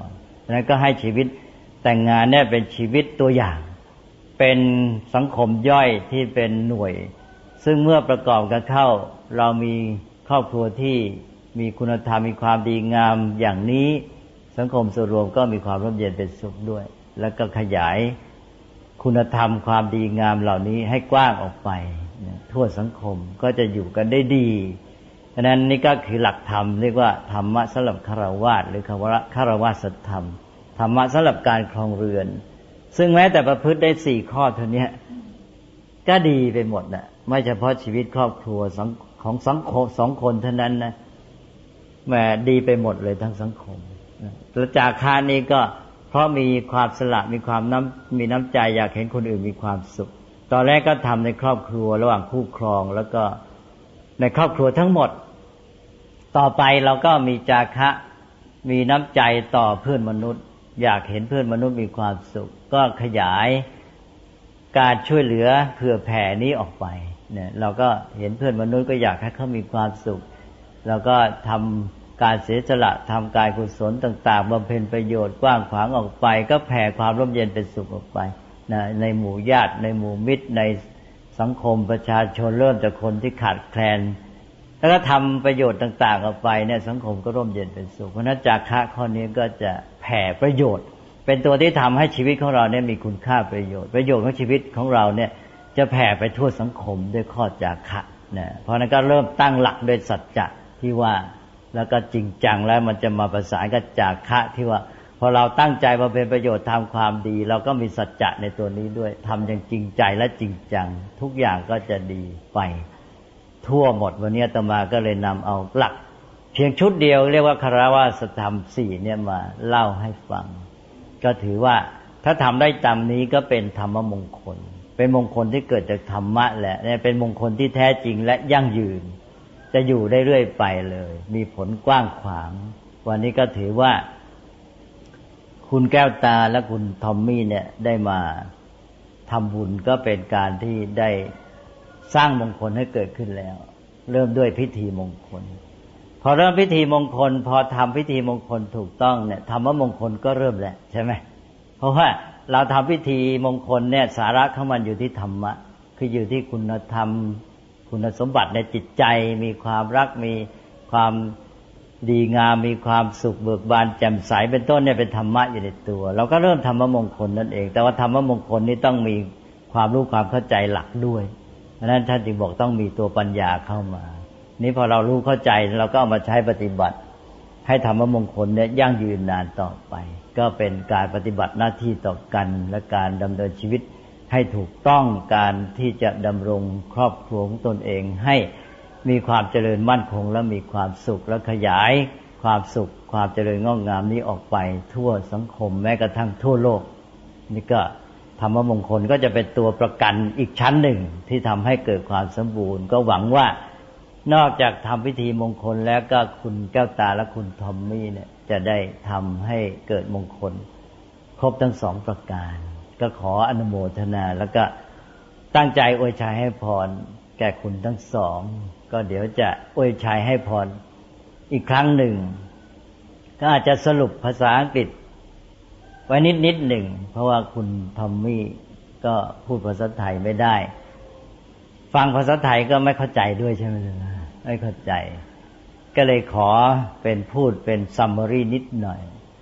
นั้นก็ให้ชีวิตแต่งงานเนี่ยเป็นชีวิตตัวอย่างเป็นสังคมย่อยที่เป็นหน่วยซึ่งเมื่อประกอบกันเข้าเรามีครอบครัวที่มีคุณธรรมมีความดีงามอย่างนี้สังคมส่วนรวมก็มีความร่มเย็นเป็นสุขด้วยแล้วก็ขยายคุณธรรมความดีงามเหล่านี้ให้กว้างออกไปทั่วสังคมก็จะอยู่กันได้ดีฉะนั้นนี่ก็คือหลักธรรมเรียกว่าธรรมะสำหรับฆราวาสหรือฆราวาสธรรมธรรมะสำหรับการครองเรือนซึ่งแม้แต่ประพฤติได้4ข้อเท่านี้ก็ดีไปหมดน่ะไม่เฉพาะชีวิตครอบครัวของสังคม2คนเท่านั้นนะแหมดีไปหมดเลยทั้งสังคมแล้วจาคะนี้ก็เพราะมีความสละมีน้ำใจอยากเห็นคนอื่นมีความสุขตอนแรกก็ทำในครอบครัวระหว่างคู่ครองแล้วก็ในครอบครัวทั้งหมดต่อไปเราก็มีจาคะมีน้ำใจต่อเพื่อนมนุษย์อยากเห็นเพื่อนมนุษย์มีความสุขก็ขยายการช่วยเหลือเผื่อแผ่นี้ออกไปเนี่ยเราก็เห็นเพื่อนมนุษย์ก็อยากให้เขามีความสุขเราก็ทำการเสียสละทำการกุศลต่างๆบำเพ็ญประโยชน์กว้างขวางออกไปก็แผ่ความร่มเย็นเป็นสุขออกไปนะในหมู่ญาติในหมู่มิตรในสังคมประชาชนเริ่มจากคนที่ขาดแคลนแล้วก็ทำประโยชน์ต่างๆออกไปเนี่ยสังคมก็ร่มเย็นเป็นสุขเพราะฉะนั้นจาคะข้อนี้ก็จะแผ่ประโยชน์เป็นตัวที่ทำให้ชีวิตของเราเนี่ยมีคุณค่าประโยชน์ของชีวิตของเราเนี่ยจะแผ่ไปทั่วสังคมด้วยข้อจาคะนะเพราะนั้นก็เริ่มตั้งหลักด้วยสัจจะที่ว่าแล้วก็จริงจังแล้วมันจะมาประสานกับจาคะที่ว่าพอเราตั้งใจมาเป็นประโยชน์ทำความดีเราก็มีสัจจะในตัวนี้ด้วยทำอย่างจริงใจและจริงจังทุกอย่างก็จะดีไปทั่วหมดวันนี้อาตมาก็เลยนำเอาหลักเพียงชุดเดียวเรียกว่าฆราวาสธรรม4เนี่ยมาเล่าให้ฟังก็ถือว่าถ้าทำได้ตามนี้ก็เป็นธรรมมงคลเป็นมงคลที่เกิดจากธรรมะแหละเนี่ยเป็นมงคลที่แท้จริงและยั่งยืนจะอยู่ได้เรื่อยไปเลยมีผลกว้างขวางวันนี้ก็ถือว่าคุณแก้วตาและคุณทอมมี่เนี่ยได้มาทำบุญก็เป็นการที่ได้สร้างมงคลให้เกิดขึ้นแล้วเริ่มด้วยพิธีมงคลพอเริ่มพิธีมงคลพอทำพิธีมงคลถูกต้องเนี่ยธรรมมงคลก็เริ่มแล้วใช่ไหมเพราะว่าเราทำพิธีมงคลเนี่ยสาระของมันอยู่ที่ธรรมะคืออยู่ที่คุณธรรมคุณสมบัติในจิตใจมีความรักมีความดีงามมีความสุขเบิกบานแจ่มใสเป็นต้นเนี่ยเป็นธรรมะอยู่ในตัวเราก็เริ่มธรรมมงคลนั่นเองแต่ว่าธรรมมงคลนี่ต้องมีความรู้ความเข้าใจหลักด้วยเพราะฉะนั้นท่านจึงบอกต้องมีตัวปัญญาเข้ามานี่พอเรารู้เข้าใจเราก็เอามาใช้ปฏิบัติให้ธรรมมงคลเนี่ยยั่งยืนนานต่อไปก็เป็นการปฏิบัติหน้าที่ต่อกันและการดำเนินชีวิตให้ถูกต้องการที่จะดำรงครอบครัวของตนเองให้มีความเจริญมั่นคงและมีความสุขและขยายความสุขความเจริญงอกงามนี้ออกไปทั่วสังคมแม้กระทั่งทั่วโลกนี่ก็ธรรมมงคลก็จะเป็นตัวประกันอีกชั้นหนึ่งที่ทำให้เกิดความสมบูรณ์ก็หวังว่านอกจากทำพิธีมงคลแล้วก็คุณแก้วตาและคุณทอมมี่เนี่ยจะได้ทำให้เกิดมงคลครบทั้ง2ประการก็ขออนุโมทนาแล้วก็ตั้งใจอวยชัยให้พรแก่คุณทั้งสองก็เดี๋ยวจะอวยชัยให้พรอีกครั้งหนึ่งก็อาจจะสรุปภาษาอังกฤษไว้นิดหนึ่งเพราะว่าคุณทอมมี่ก็พูดภาษาไทยไม่ได้ฟังภาษาไทยก็ไม่เข้าใจด้วยใช่ไหมไม่เข้าใจก็เลยขอเป็นพูดเป็น summary นิดหน่อย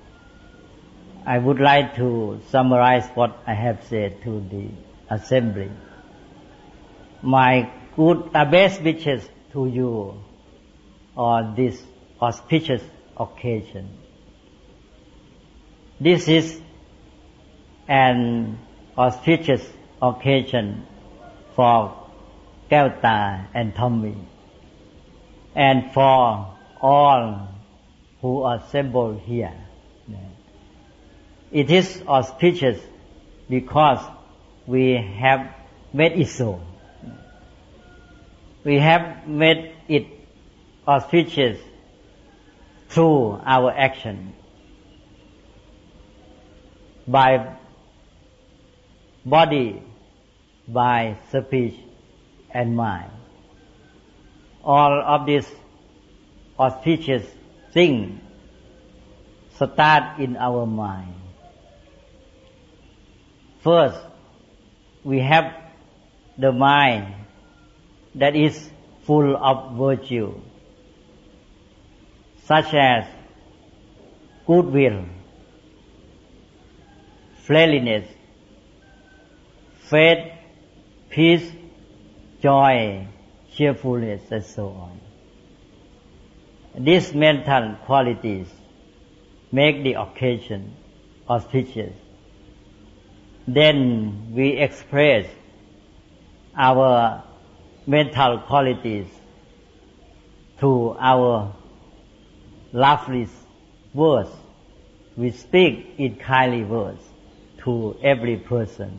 I would like to summarize what I have said to the assembly. My best wishes to you on this auspicious occasion. This is an auspicious occasion for Kelta and Tommy, and for all who are assembled here.It is auspicious because we have made it so. We have made it auspicious through our action. By body, by speech and mind. All of these auspicious things start in our mind. First, we have the mind that is full of virtue, such as goodwill, friendliness, faith, peace, joy, cheerfulness, and so on. These mental qualities make the occasion auspicious. Then we express our mental qualities through our lovely words. We speak in kindly words to every person,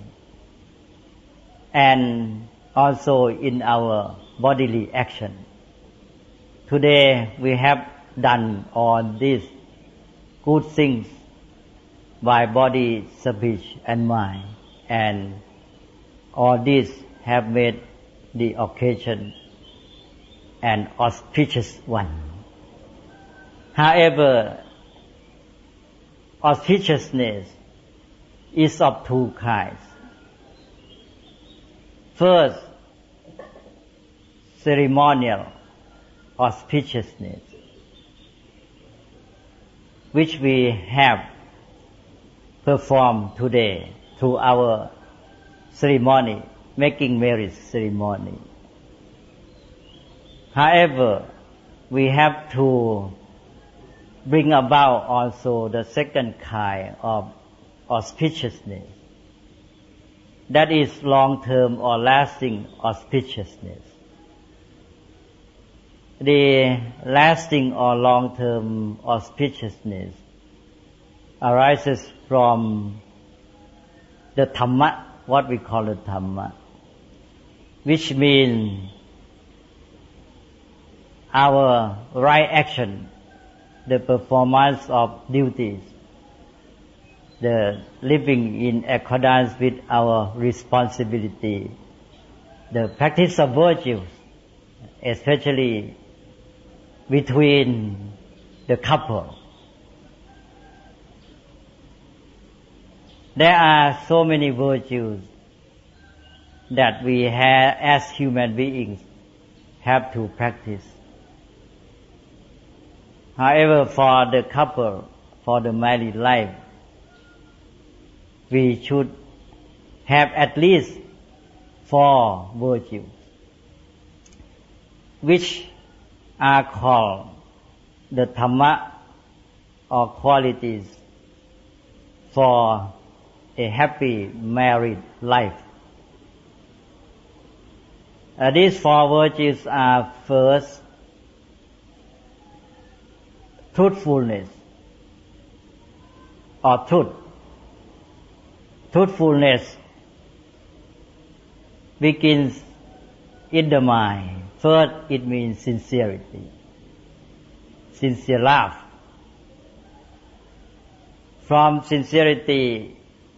and also in our bodily action. Today we have done all these good things by body, speech, and mind, and all these have made the occasion an auspicious one. However, auspiciousness is of two kinds. First, ceremonial auspiciousness, which we have performed today through our ceremony, making marriage ceremony. However, we have to bring about also the second kind of auspiciousness, that is long-term or lasting auspiciousness. The lasting or long-term auspiciousness arises from the Dhamma, what we call the Dhamma, which means our right action, the performance of duties, the living in accordance with our responsibility, the practice of virtues, especially between the couple. There are so many virtues that we have, as human beings, have to practice. However, for the couple, for the married life, we should have at least 4 virtues, which are called the Dhamma, or qualities for a happy married life. These 4 virtues are: first, truthfulness or truth. Truthfulness begins in the mind. First, it means sincerity, sincere love. From sincerity,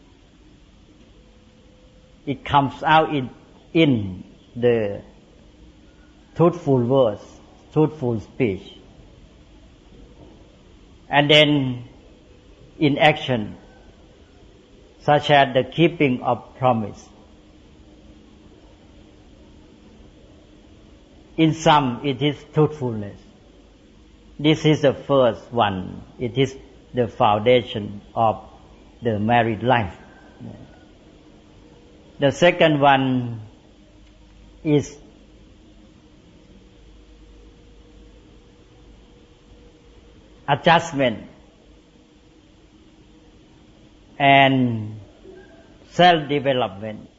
it comes out in the truthful words, truthful speech. And then in action, such as the keeping of promise. In sum, it is truthfulness. This is the first one. It is the foundation of the married life. The second one is adjustment and self-development.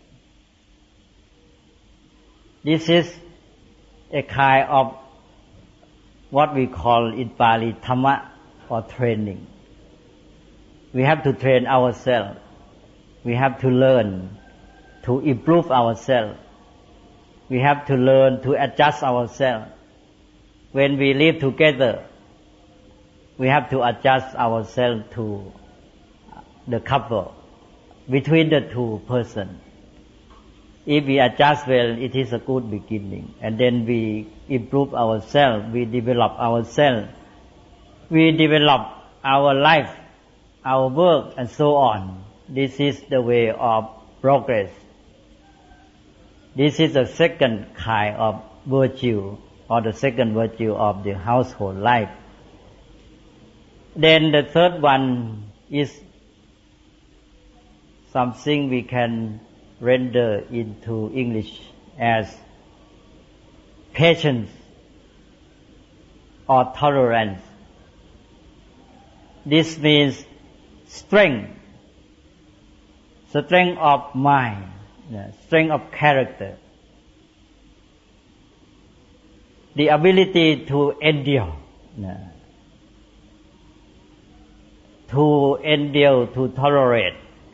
This is a kind of what we call in Pali Dhamma, or training. We have to train ourselves. We have to learn to improve ourselves. We have to learn to adjust ourselves. When we live together, we have to adjust ourselves to the couple, between the two persons. If we adjust well, it is a good beginning. And then we improve ourselves, we develop ourselves. We develop our life, our work, and so on. This is the way of progress. This is the second kind of virtue, or the second virtue of the household life. Then the third one is something we can render into English as patience or tolerance. This means strength of mind, strength of character, the ability to endure, to tolerate,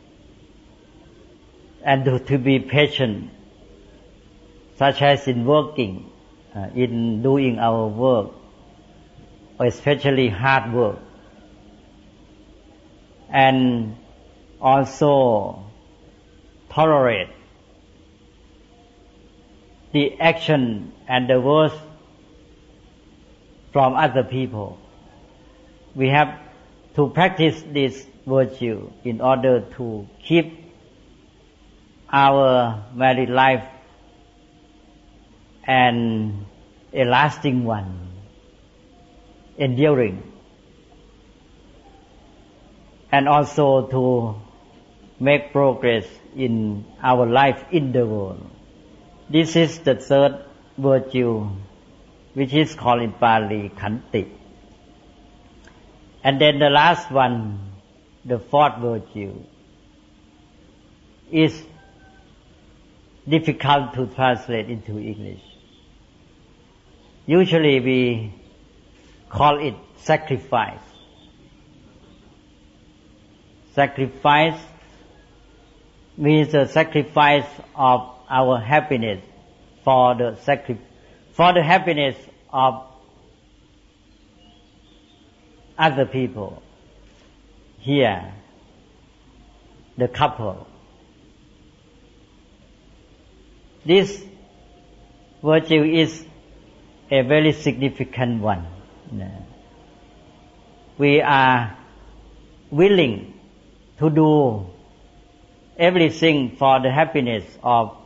and to be patient, such as in working, in doing our work, especially hard work, and also tolerate the action and the words from other people. We have to practice this virtue in order to keep our married life and a lasting one, enduring, and also to make progress in our life in the world. This is the third virtue, which is called in Pali Khanti. And then the last one, the fourth virtue, is difficult to translate into English. Usually we call it sacrifice. Sacrifice means the sacrifice of our happiness for the happiness of other people. Here, the couple. This virtue is a very significant one. We are willing to do everything for the happiness of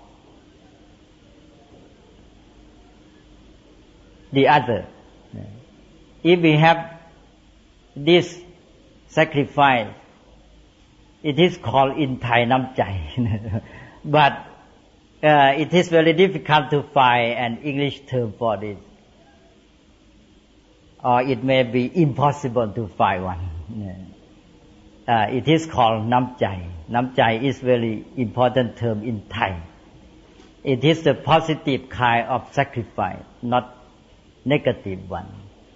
the other. If we have this sacrifice, it is called in Thai namchai. But it is very difficult to find an English term for this, or it may be impossible to find one. It is called namchai. Namchai is very important term in Thai. It is the positive kind of sacrifice, not negative one.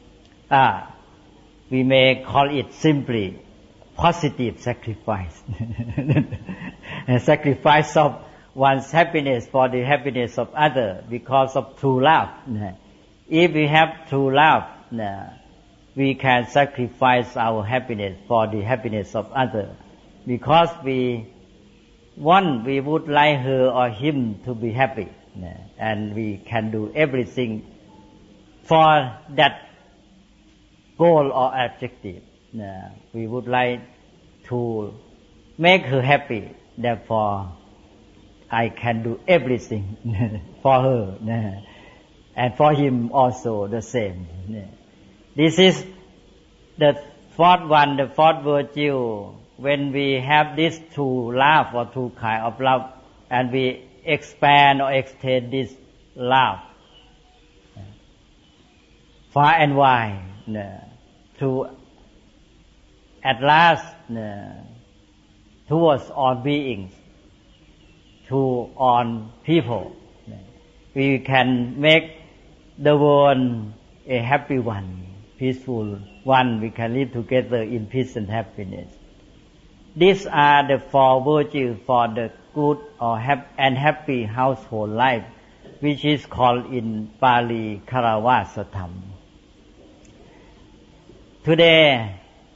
We may call it simply positive sacrifice. A sacrifice of one's happiness for the happiness of others because of true love. If we have true love, we can sacrifice our happiness for the happiness of others, because we would like her or him to be happy, and we can do everything for that goal or objective. We would like to make her happy, therefore I can do everything for her, and for him also the same. This is the fourth one, the fourth virtue. When we have this true love or true kind of love, and we expand or extend this love far and wide, to at last towards all beings, to all people, we can make the world a happy one, peaceful one. We can live together in peace and happiness. These are the four virtues for the good and happy household life, which is called in Pali Karavasa. Today,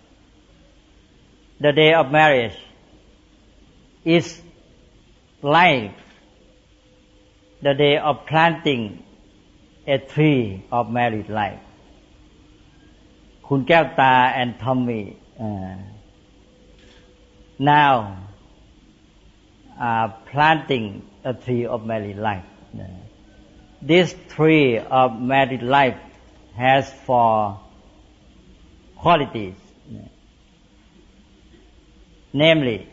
the day of marriage is like the day of planting a tree of married life. Kun Kyaw Ta and Tommy now planting a tree of married life. This tree of married life has 4 qualities, namely,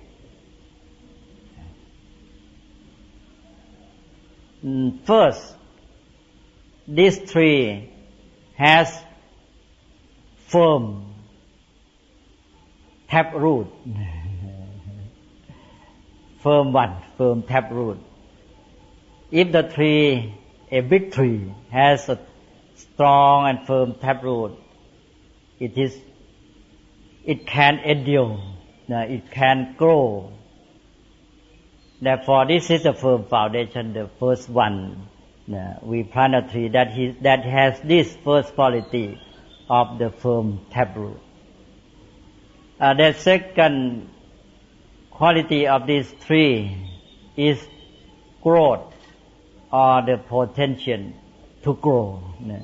first, this tree has firm taproot. Firm taproot. If the tree, a big tree, has a strong and firm taproot, it can endure, it can grow. Therefore, this is a firm foundation, the first one. We plant a tree that has this first quality of the firm taproot. The second quality of this tree is growth, or the potential to grow.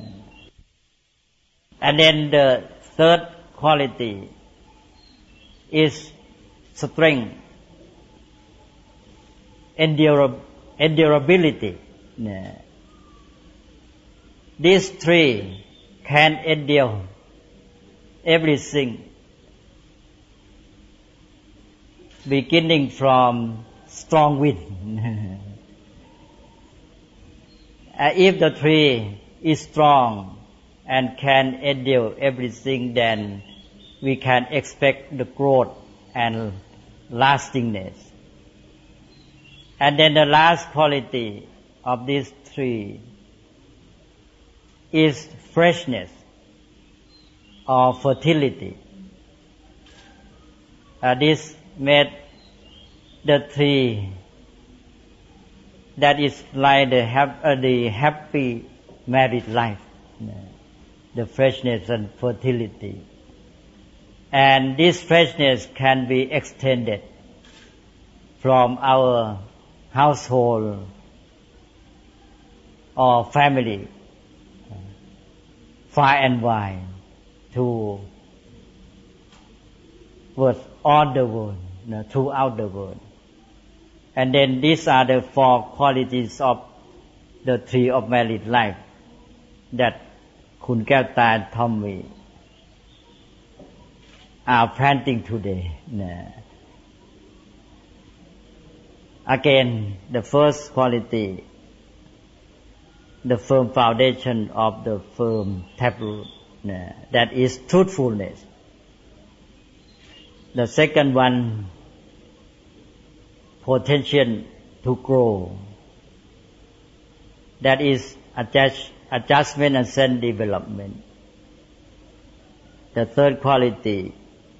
And then the third quality is strength, endurability. This tree can endure everything, beginning from strong wind. If the tree is strong and can endure everything, then we can expect the growth and lastingness. And then the last quality of this tree is freshness or fertility. This made the tree that is like the happy married life, the freshness and fertility. And this freshness can be extended from our household or family far and wide to all the world, throughout the world. And then these are the 4 qualities of the tree of married life that Khun Kyaw-Ta and Tommy are planting today. Again, the first quality, the firm foundation of the firm taproot, that is truthfulness. The second one, potential to grow, that is adjustment and self-development. The third quality,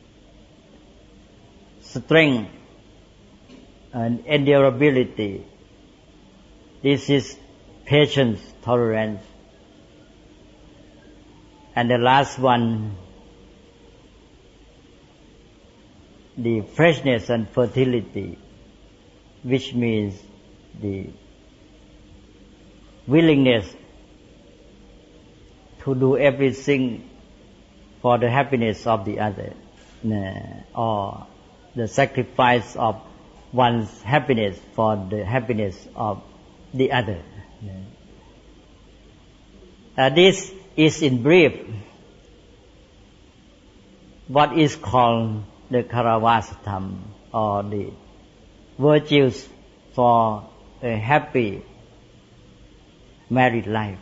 strength and endurability. This is patience, tolerance. And the last one, the freshness and fertility, which means the willingness to do everything for the happiness of the other, or the sacrifice of one's happiness for the happiness of the other. This is in brief what is called the Karavastham, or the virtues for a happy married life.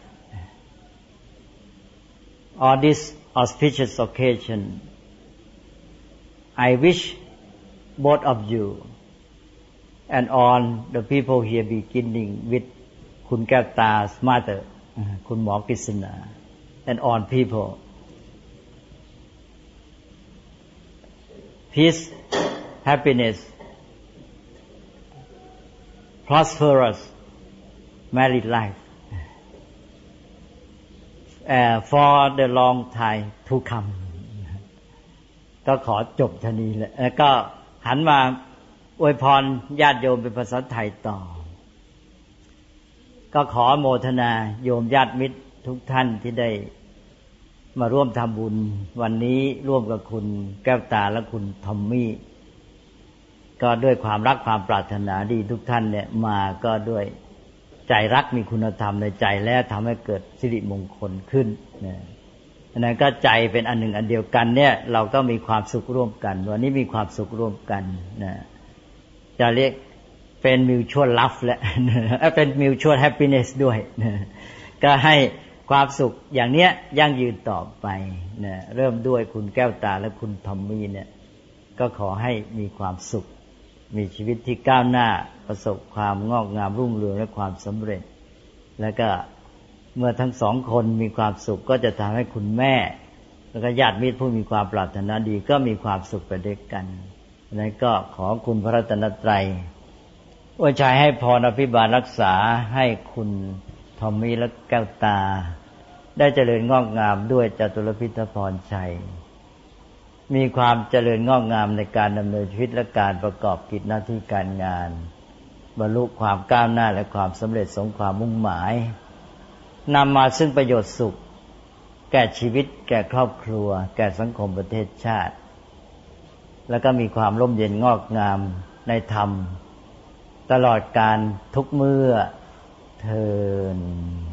On this auspicious occasion, I wish both of you and all the people here, beginning with Khun Kyaw-Ta's mother, Khun Maw Kisana, and all people, peace, happiness, prosperous married life for the long time to come. ก็ขอจบเท่านี้แหละแล้วก็หันมาอวยพรญาติโยมเป็นภาษาไทยต่อก็ขอโมทนาโยมญาติมิตรทุกท่านที่ได้มาร่วมทำบุญวันนี้ร่วมกับคุณแก้วตาและคุณทอมมี่ก็ด้วยความรักความปรารถนาดีทุกท่านเนี่ยมาก็ด้วยใจรักมีคุณธรรมในใจแล้วทำให้เกิดสิริมงคลขึ้นนะนั้นก็ใจเป็นอันหนึ่งอันเดียวกันเนี่ยเราก็มีความสุขร่วมกันวันนี้มีความสุขร่วมกันนะจะเรียกเป็น mutual love และเป็น mutual happiness ด้วยนะก็ให้ความสุขอย่างเนี้ยยั่งยืนต่อไปนะเริ่มด้วยคุณแก้วตาและคุณทอมมี่เนี่ยก็ขอให้มีความสุขมีชีวิตที่ก้าวหน้าประสบความงอกงามรุ่งเรืองและความสำเร็จแล้วก็เมื่อทั้งสองคนมีความสุขก็จะทำให้คุณแม่แล้วก็ญาติมิตรผู้มีความปรารถนาดีก็มีความสุขไปด้วยกันนั้นก็ขอคุณพระรัตนตรัยอวยชัยให้พรอภิบาลรักษาให้คุณทอมมี่และแก้วตาได้เจริญงอกงามด้วยจตุรพิธพรชัยมีความเจริญงอกงามในการดำเนินชีวิตและการประกอบกิจหน้าที่การงานบรรลุความก้าวหน้าและความสำเร็จสมความมุ่งหมายนำมาซึ่งประโยชน์สุขแก่ชีวิตแก่ครอบครัวแก่สังคมประเทศชาติแล้วก็มีความร่มเย็นงอกงามในธรรมตลอดการทุกเมื่อเทอญ